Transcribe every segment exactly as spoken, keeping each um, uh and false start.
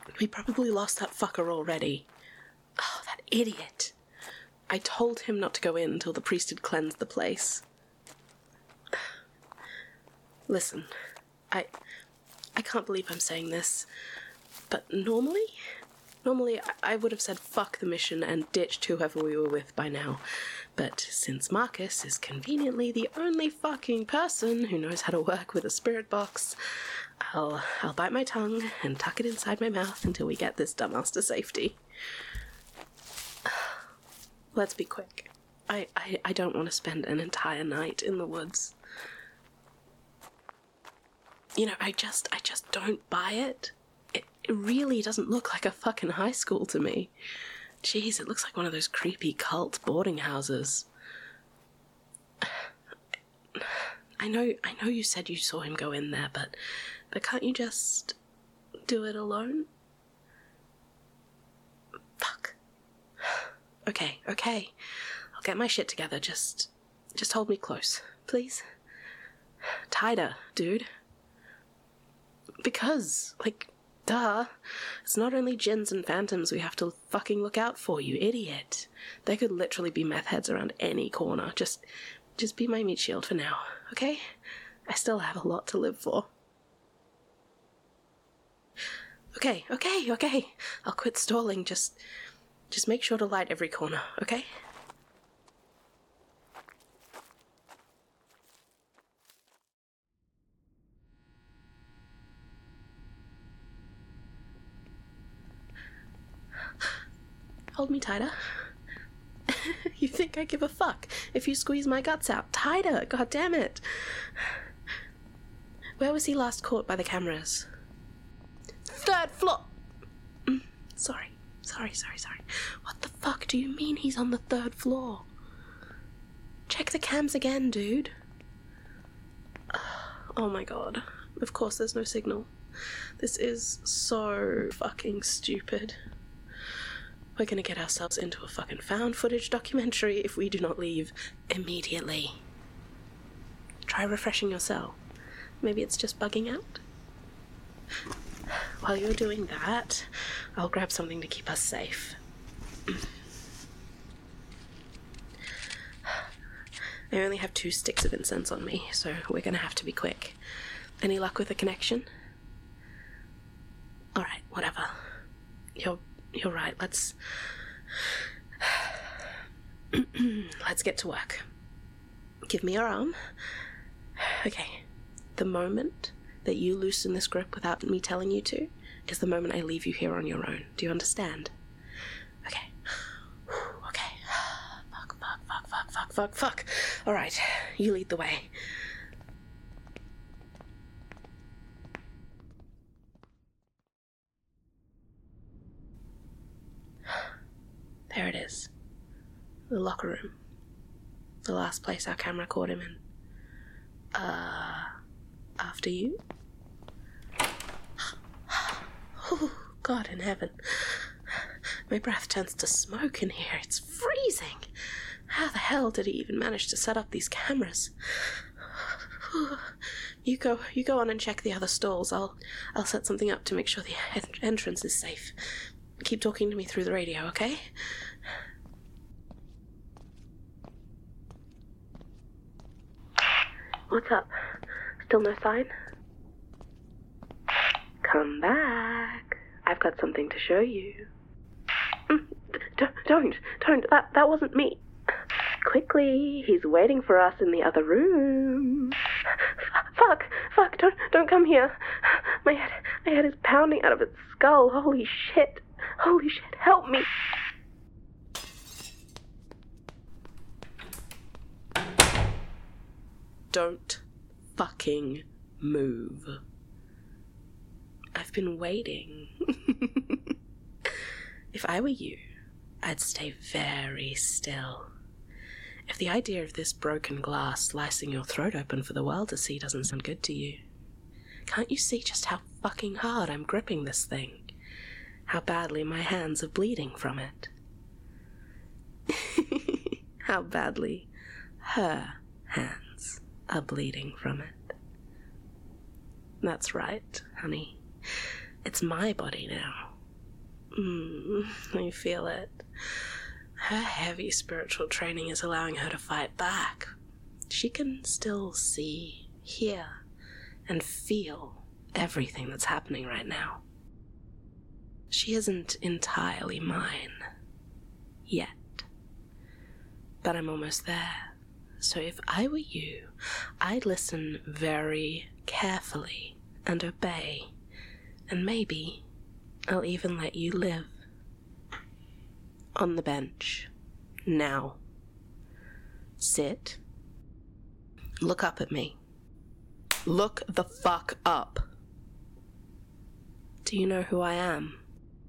We probably lost that fucker already. Oh, that idiot. I told him not to go in until the priest had cleansed the place. Listen, I... I can't believe I'm saying this, but normally... Normally, I would have said fuck the mission and ditched whoever we were with by now. But since Marcus is conveniently the only fucking person who knows how to work with a spirit box, I'll, I'll bite my tongue and tuck it inside my mouth until we get this dumbass to safety. Let's be quick. I, I, I don't want to spend an entire night in the woods. You know, I just, I just don't buy it. It, it really doesn't look like a fucking high school to me. Jeez, it looks like one of those creepy cult boarding houses. I know, I know you said you saw him go in there, but, but can't you just do it alone? Fuck. Okay, okay. I'll get my shit together. Just, just hold me close, please. Tighter, dude. Because, like, duh. It's not only djinns and phantoms we have to fucking look out for, you idiot. There could literally be meth heads around any corner. Just, just be my meat shield for now, okay? I still have a lot to live for. Okay, okay, okay. I'll quit stalling. Just, just make sure to light every corner, okay? Hold me tighter. You think I give a fuck if you squeeze my guts out? Tighter, god damn it. Where was he last caught by the cameras? Third floor. Mm, sorry, sorry, sorry, sorry. What the fuck do you mean he's on the third floor? Check the cams again, dude. Oh my god. Of course there's no signal. This is so fucking stupid. We're gonna get ourselves into a fucking found footage documentary if we do not leave immediately. Try refreshing your cell. Maybe it's just bugging out? While you're doing that, I'll grab something to keep us safe. I only have two sticks of incense on me, so we're gonna have to be quick. Any luck with the connection? Alright, whatever. You're You're right, let's... let's get to work. Give me your arm. Okay. The moment that you loosen this grip without me telling you to is the moment I leave you here on your own. Do you understand? Okay. Okay. Fuck, fuck, fuck, fuck, fuck, fuck, fuck. Alright, you lead the way. There it is. The locker room. The last place our camera caught him in. Uh, after you? Oh, God in heaven. My breath turns to smoke in here. It's freezing. How the hell did he even manage to set up these cameras? You go, you go on and check the other stalls. I'll, I'll set something up to make sure the en- entrance is safe. Keep talking to me through the radio, okay? What's up? Still no sign? Come back. I've got something to show you. Mm, d- don't, don't, that, that wasn't me. Quickly, he's waiting for us in the other room. F- fuck, fuck, don't, don't come here. My head, my head is pounding out of its skull. Holy shit. Holy shit, help me! Don't fucking move. I've been waiting. If I were you, I'd stay very still. If the idea of this broken glass slicing your throat open for the world to see doesn't sound good to you, can't you see just how fucking hard I'm gripping this thing? How badly my hands are bleeding from it. How badly her hands are bleeding from it. That's right, honey. It's my body now. Mm, I feel it. Her heavy spiritual training is allowing her to fight back. She can still see, hear, and feel everything that's happening right now. She isn't entirely mine. Yet. But I'm almost there. So if I were you, I'd listen very carefully and obey. And maybe I'll even let you live. On the bench. Now. Sit. Look up at me. Look the fuck up. Do you know who I am?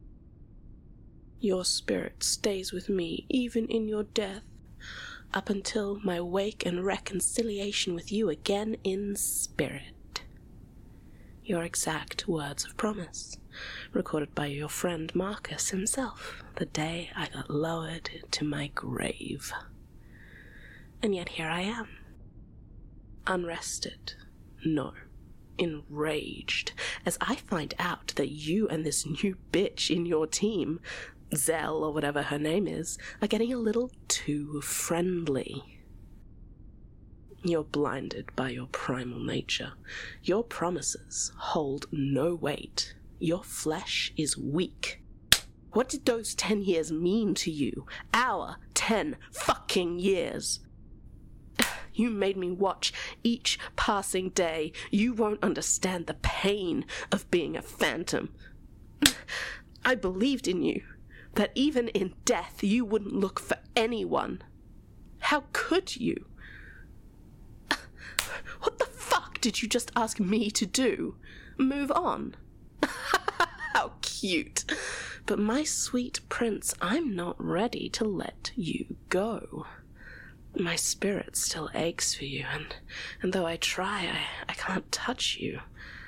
Your spirit stays with me even in your death, up until my wake and reconciliation with you again in spirit. Your exact words of promise, recorded by your friend Marcus himself, the day I got lowered to my grave. And yet here I am. Unrested. No. Enraged, as I find out that you and this new bitch in your team, Zell or whatever her name is, are getting a little too friendly. You're blinded by your primal nature. Your promises hold no weight. Your flesh is weak. What did those ten years mean to you? Our ten fucking years. You made me watch each passing day. You won't understand the pain of being a phantom. I believed in you, that even in death you wouldn't look for anyone. How could you? What the fuck did you just ask me to do? Move on? How cute. But my sweet prince, I'm not ready to let you go. My spirit still aches for you, and, and though I try, I, I can't touch you.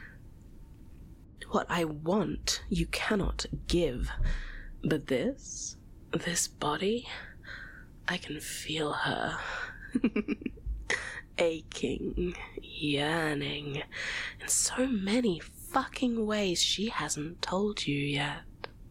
What I want, you cannot give. But this, this body, I can feel her. Aching, yearning, in so many fucking ways she hasn't told you yet.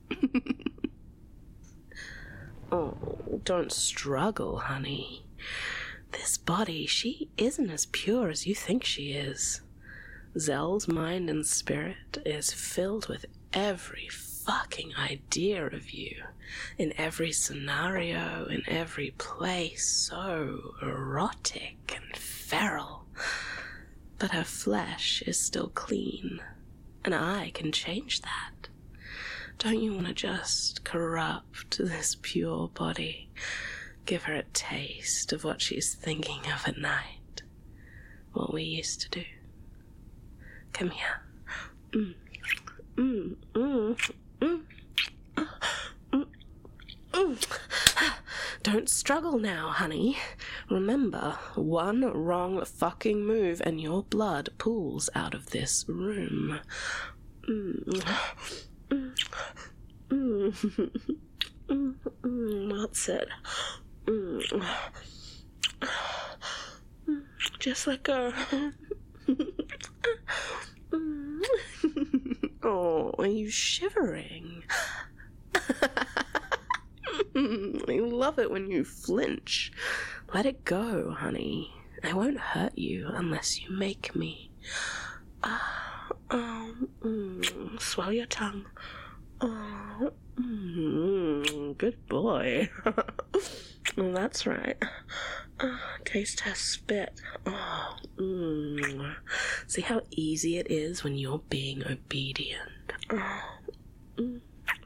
Oh, don't struggle, honey. This body, she isn't as pure as you think she is. Zell's mind and spirit is filled with every fucking idea of you, in every scenario, in every place, so erotic and feral. But her flesh is still clean, and I can change that. Don't you want to just corrupt this pure body? Give her a taste of what she's thinking of at night. What we used to do. Come here. Mm. Mm. Mm. Mm. Mm. Mm. Don't struggle now, honey. Remember, one wrong fucking move and your blood pools out of this room. Mm. Mm. Mm. Mm. Mm. That's it. Mm. Just let go. Oh, are you shivering? I love it when you flinch. Let it go, honey. I won't hurt you unless you make me. Uh, um, mm, swallow your tongue. Oh, mm, good boy. Well, that's right. Uh, taste test spit. Oh, mm. See how easy it is when you're being obedient. Oh, mm.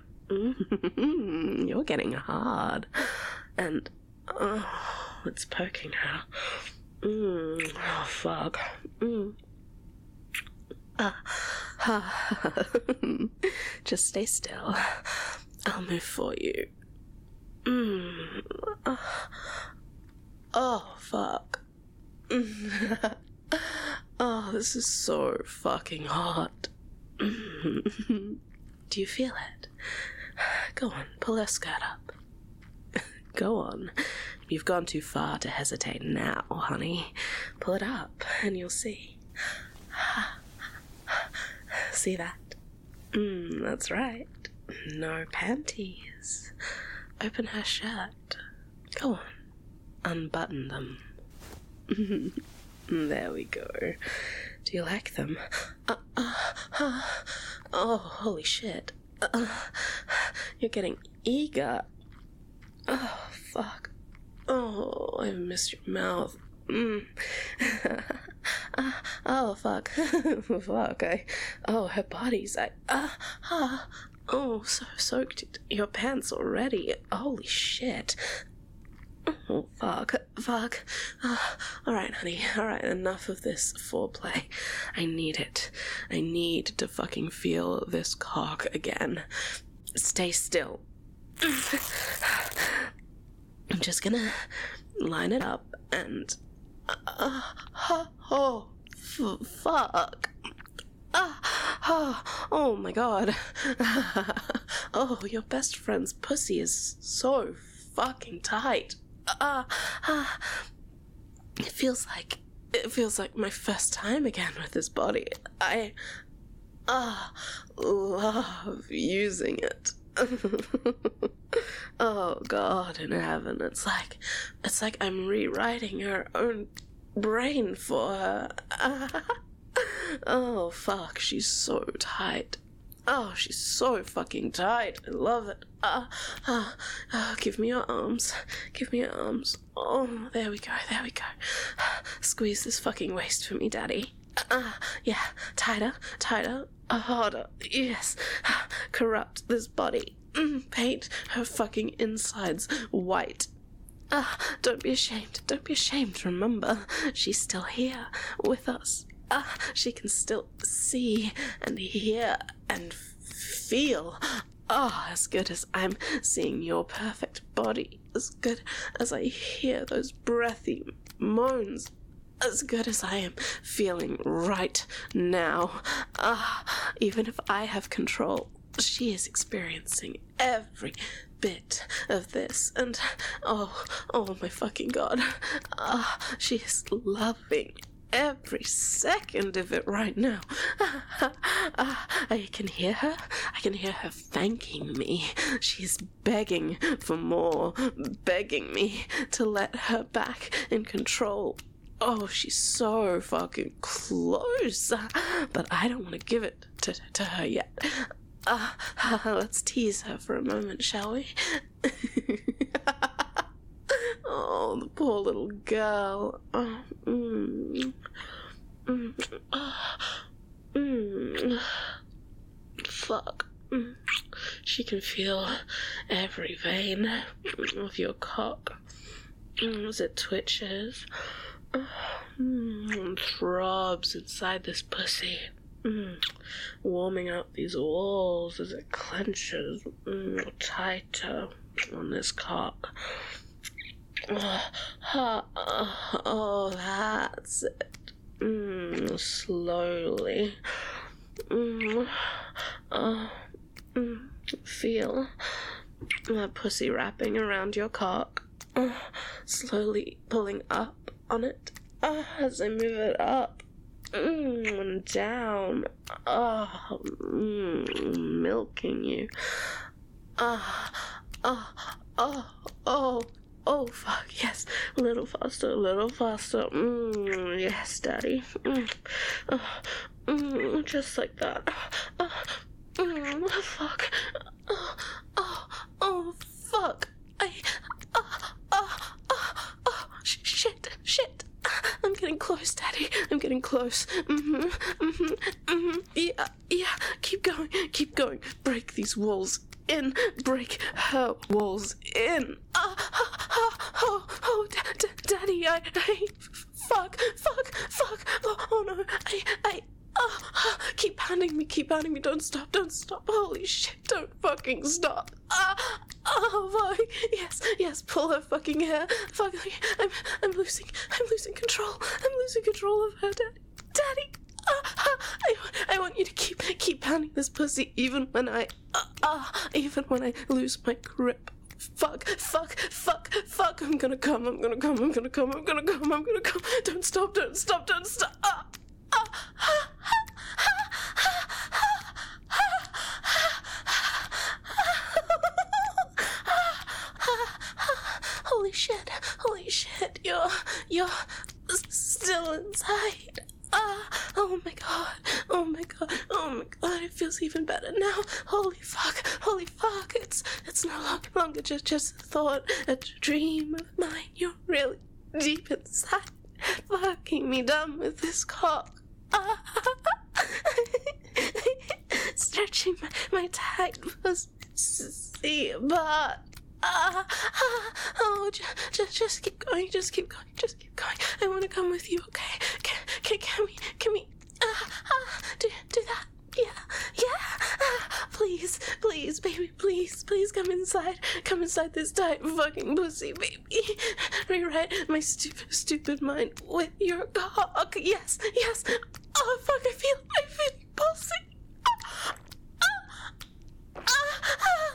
Mm. You're getting hard. And, oh, it's poking her. Mm. Oh, fuck. Mm. Uh, uh, just stay still. I'll move for you. Mm. Uh, oh, fuck. Oh, this is so fucking hot. Do you feel it? Go on, pull her skirt up. Go on. You've gone too far to hesitate now, honey. Pull it up, and you'll see. See that? Mm, that's right. No panties. Open her shirt. Go on. Unbutton them. There we go. Do you like them? Uh, uh, uh, oh, holy shit. Uh, you're getting eager. Oh, fuck. Oh, I've missed your mouth. Mm. uh, oh, fuck. Fuck. I, oh, her body's... I, uh, uh, oh, so soaked your pants already. Holy shit. Oh, fuck, fuck. Uh, Alright, honey, alright, enough of this foreplay. I need it. I need to fucking feel this cock again. Stay still. I'm just gonna line it up and... Uh, uh, oh, f- fuck. Uh, oh, oh my god. Oh, your best friend's pussy is so fucking tight. Uh, uh, it feels like it feels like my first time again with this body. I uh, love using it. Oh God in heaven, it's like it's like I'm rewriting her own brain for her. Uh, oh fuck, she's so tight. Oh, she's so fucking tight. I love it. Ah, uh, uh, uh, give me your arms. Give me your arms. Oh, there we go. There we go. Squeeze this fucking waist for me, Daddy. Ah, uh, yeah. Tighter, tighter, uh, harder. Yes. Corrupt this body. Mm, paint her fucking insides white. Ah, uh, don't be ashamed. Don't be ashamed. Remember, she's still here with us. Ah, she can still see and hear and feel. Ah, oh, as good as I'm seeing your perfect body, as good as I hear those breathy moans, as good as I am feeling right now. Ah, even if I have control, she is experiencing every bit of this, and oh, oh my fucking God. Ah, she is loving every second of it right now. I can hear her. I can hear her thanking me. She's begging for more, begging me to let her back in control. Oh, she's so fucking close. But I don't want to give it to, to her yet. Uh, let's tease her for a moment, shall we? Oh, the poor little girl. Oh, mm, mm, oh, mm, fuck. Mm. She can feel every vein of your cock mm, as it twitches oh, mm, and throbs inside this pussy. Mm, warming up these walls as it clenches mm, tighter on this cock. Oh, oh, oh, that's it. Mm, slowly. Mm, oh, mm, feel that pussy wrapping around your cock. Oh, slowly pulling up on it oh, as I move it up. Mm, and down. Oh, mm, milking you. Ah, oh, oh, oh, oh. Oh, fuck, yes. A little faster, a little faster. Mm, yes, Daddy. Mm, uh, mm, just like that. Uh, mm, fuck. Oh, oh, oh, fuck. I, oh, oh, oh, oh, sh- shit, shit. I'm getting close, Daddy. I'm getting close. Mm-hmm, mm-hmm, mm-hmm. Yeah, yeah. Keep going, keep going. Break these walls in. Break her walls in. Ah, ah, ah, oh, oh, da- da- Daddy, I, I, fuck, fuck, fuck. Oh, oh no, I, I, oh, oh, keep pounding me, keep pounding me. Don't stop, don't stop. Holy shit, don't fucking stop. Ah, oh, fuck. Yes, yes, pull her fucking hair. Fuck, I'm, I'm losing, I'm losing control. I'm losing control of her, Daddy. Daddy. Uh, uh, I, I want you to keep keep pounding this pussy even when I uh, uh, even when I lose my grip. Fuck, fuck, fuck, fuck. I'm gonna come, I'm gonna come, I'm gonna come, I'm gonna come, I'm gonna come. Don't stop, don't stop, don't stop. Uh, uh, uh, uh, uh, uh, feels even better now. Holy fuck, holy fuck, it's it's no lo- longer just, just a thought, a dream of mine. You're really deep inside, fucking me dumb with this cock. Ah. Stretching my, my tight pussy, but ah, ah, oh, just, just, just keep going, just keep going, just keep going. I want to come with you, okay? Can, can, can we, can we, ah, ah, do, do that? Yeah, yeah, ah, please, please, baby, please, please come inside, come inside this tight fucking pussy, baby. Rewrite my stupid, stupid mind with your cock. Yes, yes. Oh fuck, I feel, I feel pulsing. Ah, ah, ah,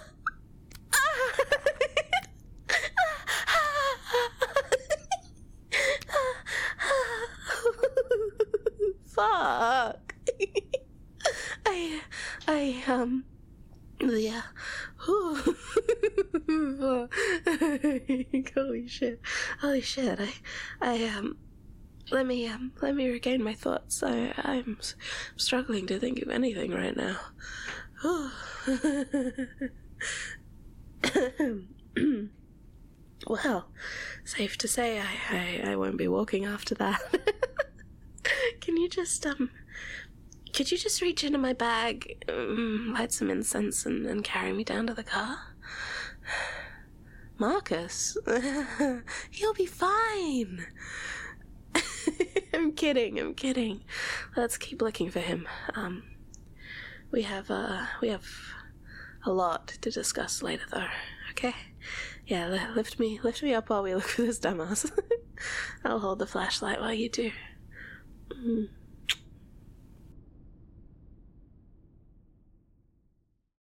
ah. Fuck. I, I, um, yeah. Holy shit. Holy shit. I, I, um, let me, um, let me regain my thoughts. I, I'm struggling to think of anything right now. Well, safe to say I, I, I won't be walking after that. Can you just, um, could you just reach into my bag, um, light some incense, and, and carry me down to the car? Marcus? He'll be fine. I'm kidding, I'm kidding. Let's keep looking for him. Um, we have, uh, we have a lot to discuss later, though, okay? Yeah, li- lift me, lift me up while we look for this dumbass. I'll hold the flashlight while you do. Mm.